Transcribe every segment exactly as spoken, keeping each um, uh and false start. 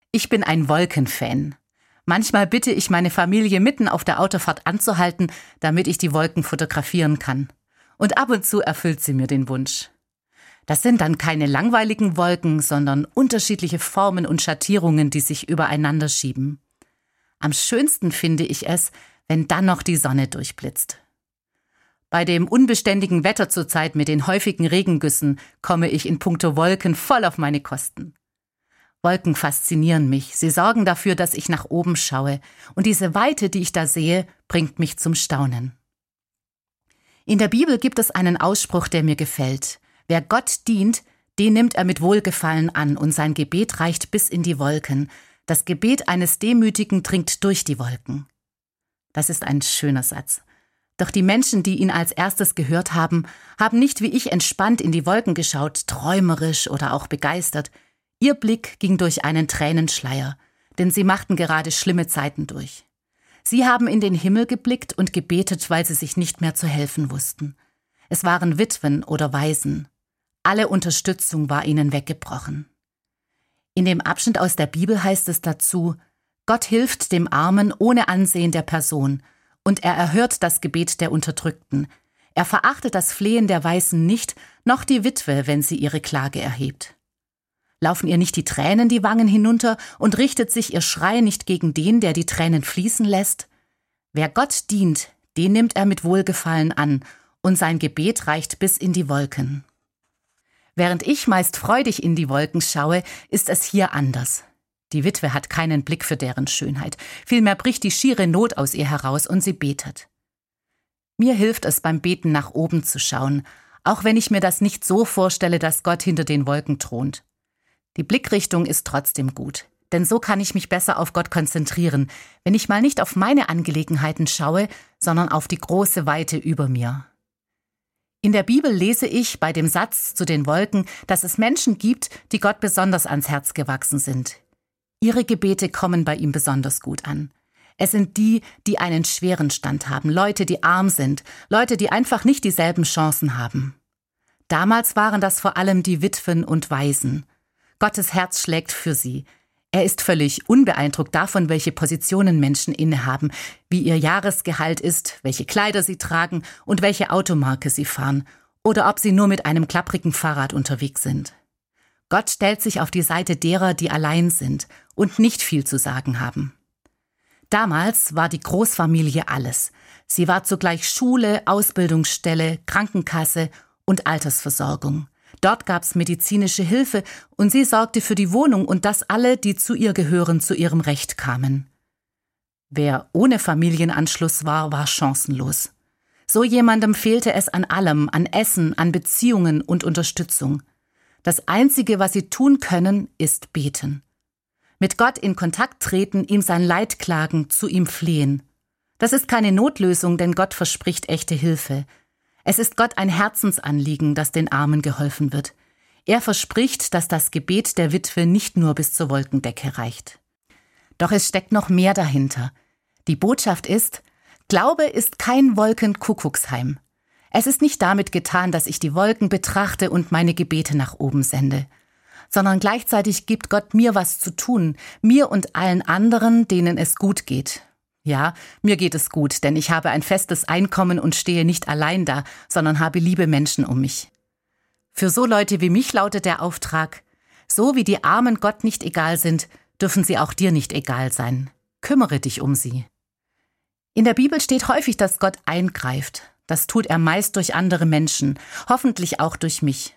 Ich bin ein Wolkenfan. Manchmal bitte ich meine Familie mitten auf der Autofahrt anzuhalten, damit ich die Wolken fotografieren kann. Und ab und zu erfüllt sie mir den Wunsch. Das sind dann keine langweiligen Wolken, sondern unterschiedliche Formen und Schattierungen, die sich übereinander schieben. Am schönsten finde ich es, wenn dann noch die Sonne durchblitzt. Bei dem unbeständigen Wetter zurzeit mit den häufigen Regengüssen komme ich in puncto Wolken voll auf meine Kosten. Wolken faszinieren mich, sie sorgen dafür, dass ich nach oben schaue, und diese Weite, die ich da sehe, bringt mich zum Staunen. In der Bibel gibt es einen Ausspruch, der mir gefällt. Wer Gott dient, den nimmt er mit Wohlgefallen an, und sein Gebet reicht bis in die Wolken. Das Gebet eines Demütigen dringt durch die Wolken. Das ist ein schöner Satz. Doch die Menschen, die ihn als erstes gehört haben, haben nicht wie ich entspannt in die Wolken geschaut, träumerisch oder auch begeistert. Ihr Blick ging durch einen Tränenschleier, denn sie machten gerade schlimme Zeiten durch. Sie haben in den Himmel geblickt und gebetet, weil sie sich nicht mehr zu helfen wussten. Es waren Witwen oder Waisen. Alle Unterstützung war ihnen weggebrochen. In dem Abschnitt aus der Bibel heißt es dazu: Gott hilft dem Armen ohne Ansehen der Person, und er erhört das Gebet der Unterdrückten. Er verachtet das Flehen der Waisen nicht, noch die Witwe, wenn sie ihre Klage erhebt. Laufen ihr nicht die Tränen die Wangen hinunter und richtet sich ihr Schrei nicht gegen den, der die Tränen fließen lässt? Wer Gott dient, den nimmt er mit Wohlgefallen an, und sein Gebet reicht bis in die Wolken. Während ich meist freudig in die Wolken schaue, ist es hier anders. Die Witwe hat keinen Blick für deren Schönheit, vielmehr bricht die schiere Not aus ihr heraus und sie betet. Mir hilft es beim Beten nach oben zu schauen, auch wenn ich mir das nicht so vorstelle, dass Gott hinter den Wolken thront. Die Blickrichtung ist trotzdem gut, denn so kann ich mich besser auf Gott konzentrieren, wenn ich mal nicht auf meine Angelegenheiten schaue, sondern auf die große Weite über mir. In der Bibel lese ich bei dem Satz zu den Wolken, dass es Menschen gibt, die Gott besonders ans Herz gewachsen sind. Ihre Gebete kommen bei ihm besonders gut an. Es sind die, die einen schweren Stand haben, Leute, die arm sind, Leute, die einfach nicht dieselben Chancen haben. Damals waren das vor allem die Witwen und Waisen. Gottes Herz schlägt für sie. Er ist völlig unbeeindruckt davon, welche Positionen Menschen innehaben, wie ihr Jahresgehalt ist, welche Kleider sie tragen und welche Automarke sie fahren oder ob sie nur mit einem klapprigen Fahrrad unterwegs sind. Gott stellt sich auf die Seite derer, die allein sind und nicht viel zu sagen haben. Damals war die Großfamilie alles. Sie war zugleich Schule, Ausbildungsstelle, Krankenkasse und Altersversorgung. Dort gab's medizinische Hilfe und sie sorgte für die Wohnung und dass alle, die zu ihr gehören, zu ihrem Recht kamen. Wer ohne Familienanschluss war, war chancenlos. So jemandem fehlte es an allem, an Essen, an Beziehungen und Unterstützung. Das Einzige, was sie tun können, ist beten. Mit Gott in Kontakt treten, ihm sein Leid klagen, zu ihm flehen. Das ist keine Notlösung, denn Gott verspricht echte Hilfe. Es ist Gott ein Herzensanliegen, dass den Armen geholfen wird. Er verspricht, dass das Gebet der Witwe nicht nur bis zur Wolkendecke reicht. Doch es steckt noch mehr dahinter. Die Botschaft ist: Glaube ist kein Wolkenkuckucksheim. Es ist nicht damit getan, dass ich die Wolken betrachte und meine Gebete nach oben sende, sondern gleichzeitig gibt Gott mir was zu tun, mir und allen anderen, denen es gut geht. Ja, mir geht es gut, denn ich habe ein festes Einkommen und stehe nicht allein da, sondern habe liebe Menschen um mich. Für so Leute wie mich lautet der Auftrag: So wie die Armen Gott nicht egal sind, dürfen sie auch dir nicht egal sein. Kümmere dich um sie. In der Bibel steht häufig, dass Gott eingreift. Das tut er meist durch andere Menschen, hoffentlich auch durch mich.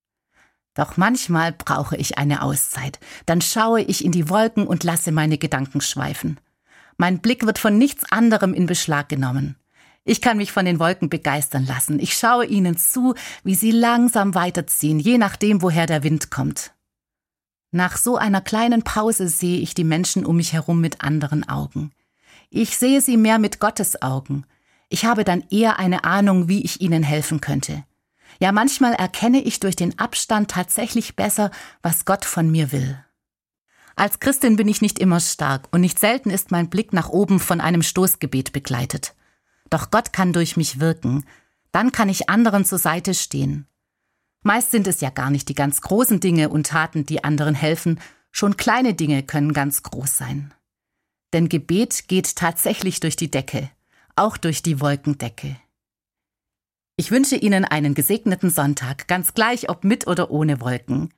Doch manchmal brauche ich eine Auszeit. Dann schaue ich in die Wolken und lasse meine Gedanken schweifen. Mein Blick wird von nichts anderem in Beschlag genommen. Ich kann mich von den Wolken begeistern lassen. Ich schaue ihnen zu, wie sie langsam weiterziehen, je nachdem, woher der Wind kommt. Nach so einer kleinen Pause sehe ich die Menschen um mich herum mit anderen Augen. Ich sehe sie mehr mit Gottes Augen. Ich habe dann eher eine Ahnung, wie ich ihnen helfen könnte. Ja, manchmal erkenne ich durch den Abstand tatsächlich besser, was Gott von mir will. Als Christin bin ich nicht immer stark und nicht selten ist mein Blick nach oben von einem Stoßgebet begleitet. Doch Gott kann durch mich wirken. Dann kann ich anderen zur Seite stehen. Meist sind es ja gar nicht die ganz großen Dinge und Taten, die anderen helfen. Schon kleine Dinge können ganz groß sein. Denn Gebet geht tatsächlich durch die Decke, auch durch die Wolkendecke. Ich wünsche Ihnen einen gesegneten Sonntag, ganz gleich ob mit oder ohne Wolken.